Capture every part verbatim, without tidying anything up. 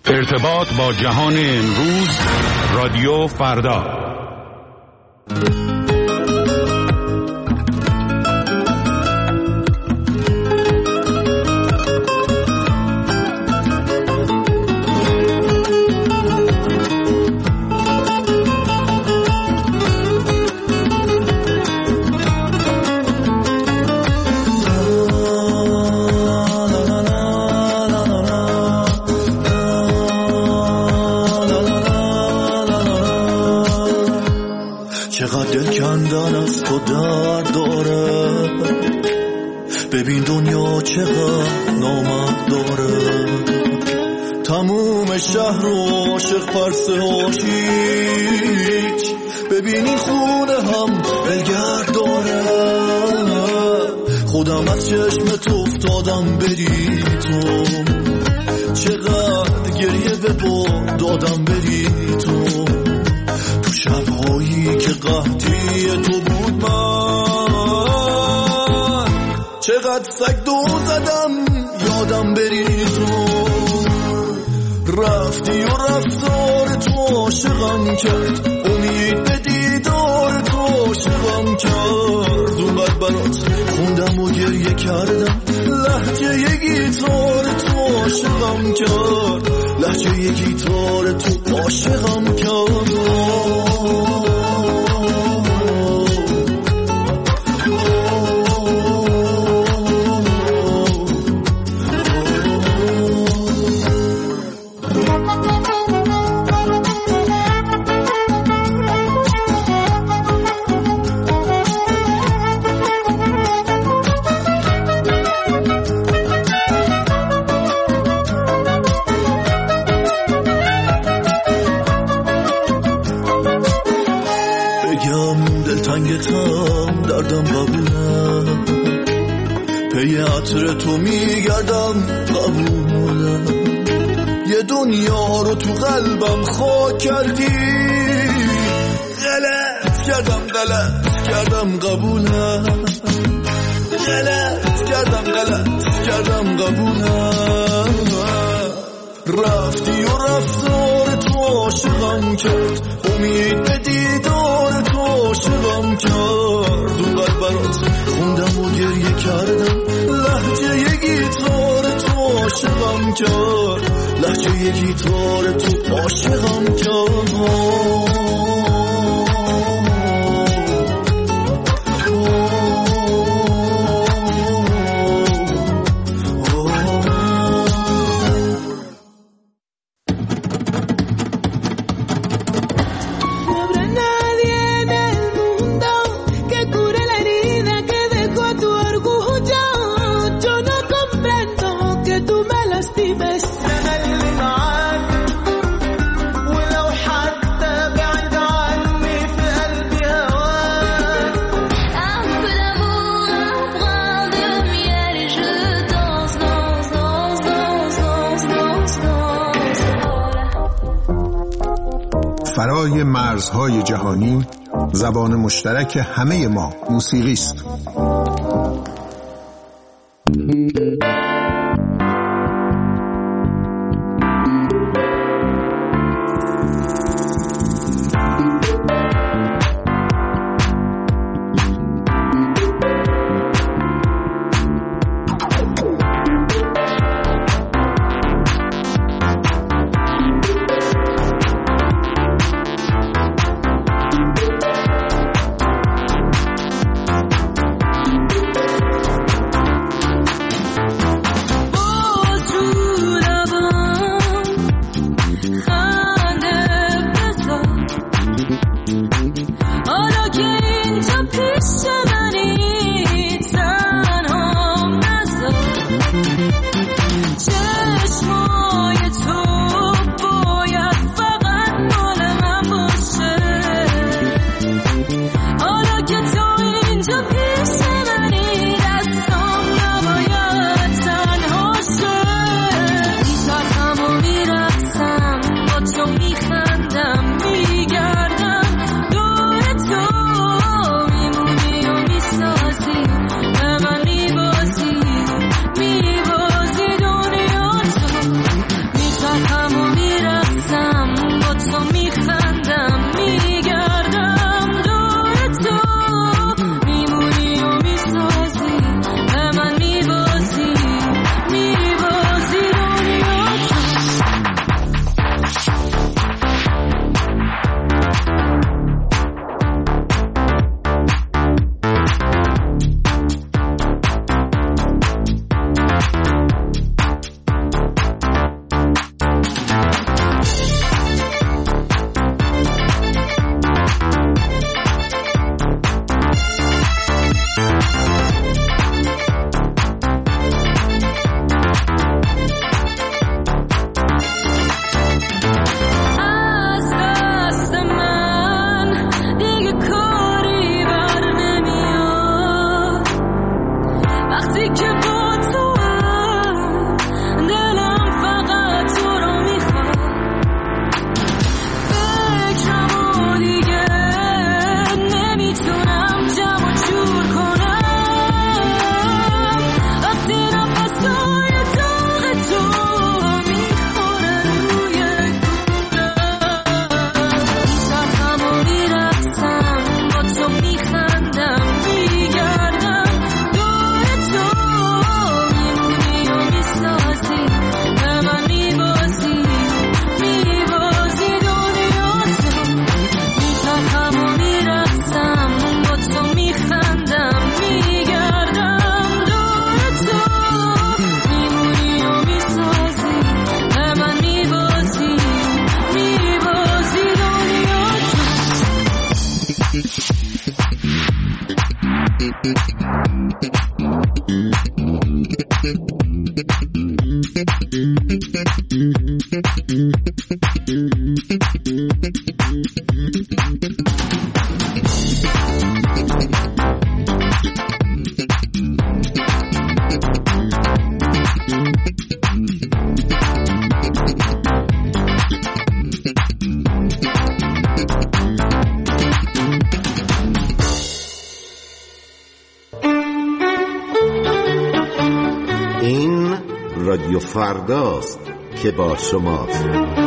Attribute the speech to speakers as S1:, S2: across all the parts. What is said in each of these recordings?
S1: ارتباط با جهان امروز، رادیو فردا.
S2: ببین دنیا چقدر نامرد داره، تموم شهر و عاشق پرسه هاشیچ. ببین این خونه هم بلگرد داره، خودم از چشم تو افتادم بری تو، چقدر گریه به با دادم بری تو، تو شبهایی که قحطی تو بود من چقدر سگ دو زدم یادم بری تو، رفتی و رفتار تو عاشقم کرد، امید به دیدار تو عاشقم کرد، اومد برات خوندم و گریه کردم، لحجه یه گیتار تو عاشقم کرد، لحجه یه گیتار تو عاشقم کرد. دردم قبوله، پی عطر تو میگردم قبوله، یه دنیا رو تو قلبم خاک کردی، غلط کردم غلط کردم قبوله، غلط کردم غلط کردم قبوله، رفتی و رفتار تو عاشقم کرد، امید به دیدار تو عاشقم کرد، اونقدر برات خوندم و گریه کردم، لحجه یه گیتار تو عاشقم کرد، لحجه یه گیتار تو عاشقم کرد.
S3: فرای مرزهای جهانی، زبان مشترک همه ما موسیقی است.
S4: رادیو فرداست که با شماست.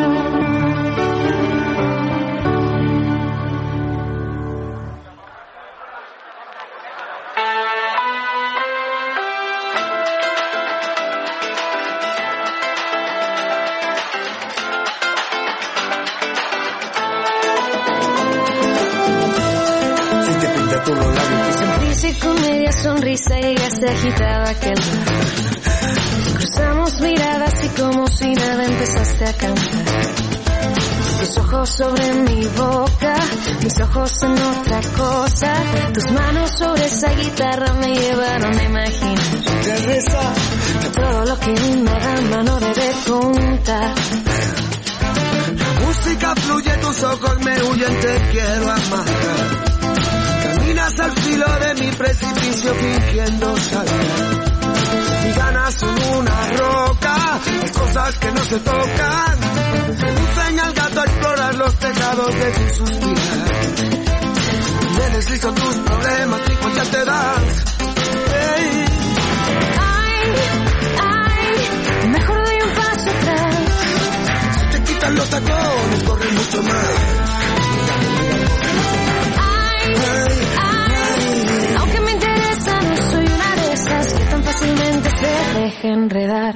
S5: Sentiste con media sonrisa y ella se agitaba aquel mar. Cruzamos miradas y como si nada empezaste a cantar. Tus ojos sobre mi boca, mis ojos en otra cosa. Tus manos sobre esa guitarra me llevaron a imaginar que todo lo que una dama no debe contar.
S2: Música fluye, tus ojos me huyen, te quiero amar. Caminas al filo de mi precipicio fingiendo saltar. Mis ganas son una roca, hay cosas que no se tocan. Seducen al gato a explorar los tejados de tu suspirar. Me deslizo tus problemas y cuenta te das. Hey.
S5: Ay, ay, mejor doy un paso atrás.
S2: Si te quitan los tacones, corre mucho más.
S5: Ay, ay, aunque me interesa, no soy una de esas que tan fácilmente se deja enredar.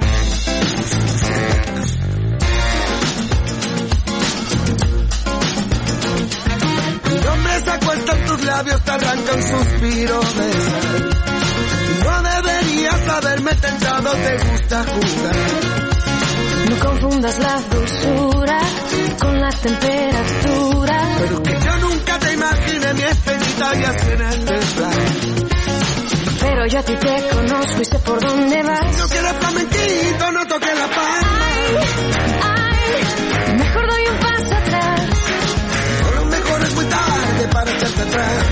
S2: Mi nombre se acuesta en tus labios, te arranca un suspiro de sal. No deberías haberme tentado, te gusta jugar.
S5: No confundas la dulzura con la temperatura.
S2: Pero que yo nunca te imaginé mi espinita y así en el desfile.
S5: Pero yo a ti te conozco y sé por dónde vas.
S2: No quieres flamenquito, no toques la palma.
S5: Ay, ay, mejor doy un paso atrás.
S2: O lo mejor es muy tarde para echarte atrás.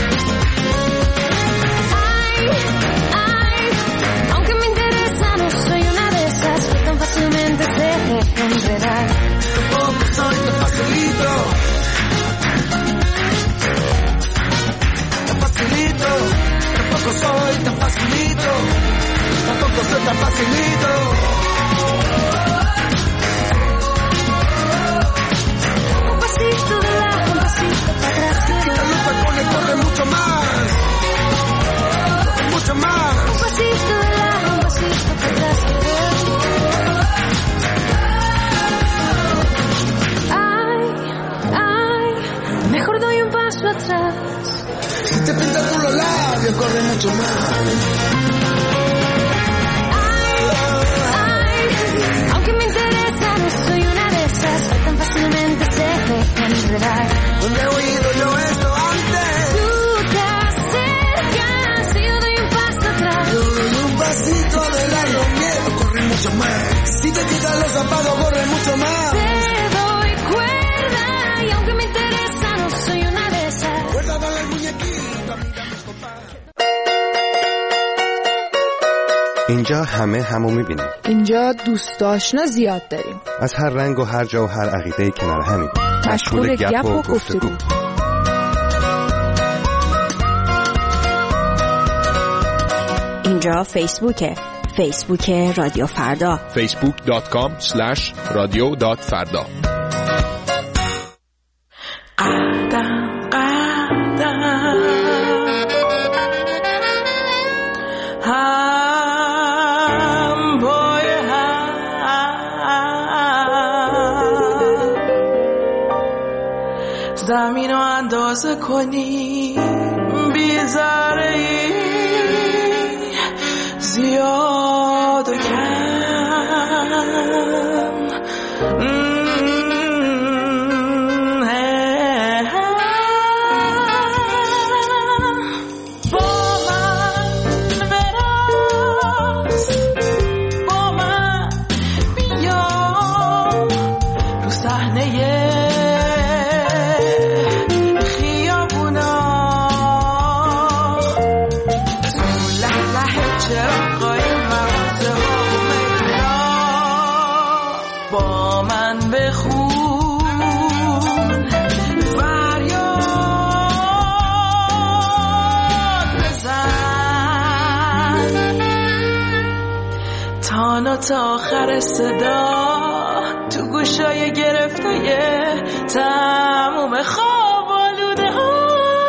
S5: Ay, ay, aunque me interesa, no soy una de esas que tan fácilmente se deja enredar.
S2: Tampoco soy tan facilito. Tan facilito. Tampoco soy tan facilito. Tampoco soy tan facilito.
S5: Un pasito de lado, un pasito para atrás.
S2: Quita los tacones, corre mucho más. Corre mucho más.
S5: Un pasito de lado, un pasito para atrás. Ay, ay, mejor doy un paso atrás.
S2: Si te pintas tú los labios, corre mucho más.
S5: Ay, ay, aunque me interesa, no soy una de esas que tan fácilmente se dejan enredar.
S2: ¿Dónde he oído yo esto antes?
S5: Tú te acercas y yo doy un paso atrás.
S2: Yo doy un pasito de largo, miedo, corre mucho más. Si te quitas los zapatos, corre mucho más.
S5: Te doy cuerda y aunque me interesa, no soy una de esas.
S2: Cuerda para el muñequito, amiga, papá.
S6: اینجا همه همو میبینیم.
S7: اینجا دوست آشنا زیاد داریم.
S6: از هر رنگ و هر جا و هر عقیده‌ای کنار همیم.
S7: مشغول گپ و گفتگو.
S8: اینجا فیسبوکه. فیسبوک رادیو فردا.
S1: فیسبوک دات کام اسلش رادیو دات فردا.
S9: قدم قدم هم پای هم زمین رو اندازه کنی بیزاره ای زیاد و کم با من بیا با من بخون فریاد بزن تانا تا آخر صدا تو گوشای گرفته تموم خواب آلوده ها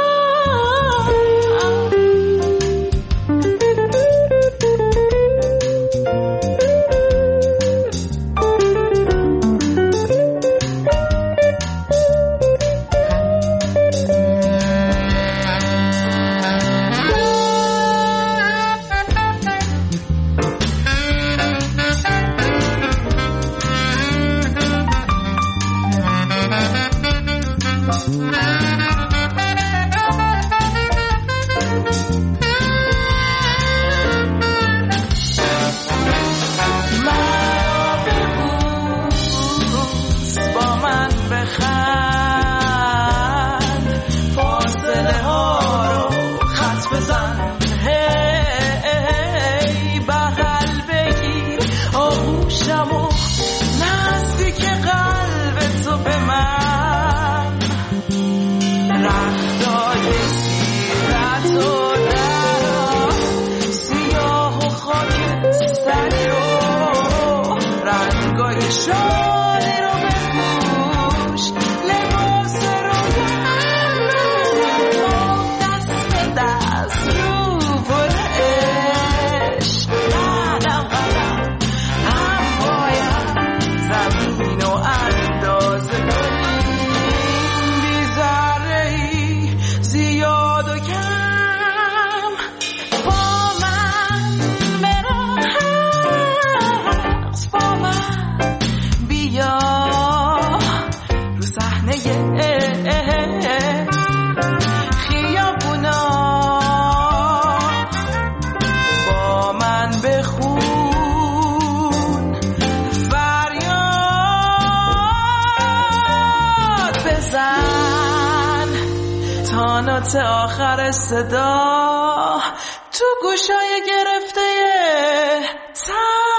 S9: تا آخر صدا تو گوشای گرفته تا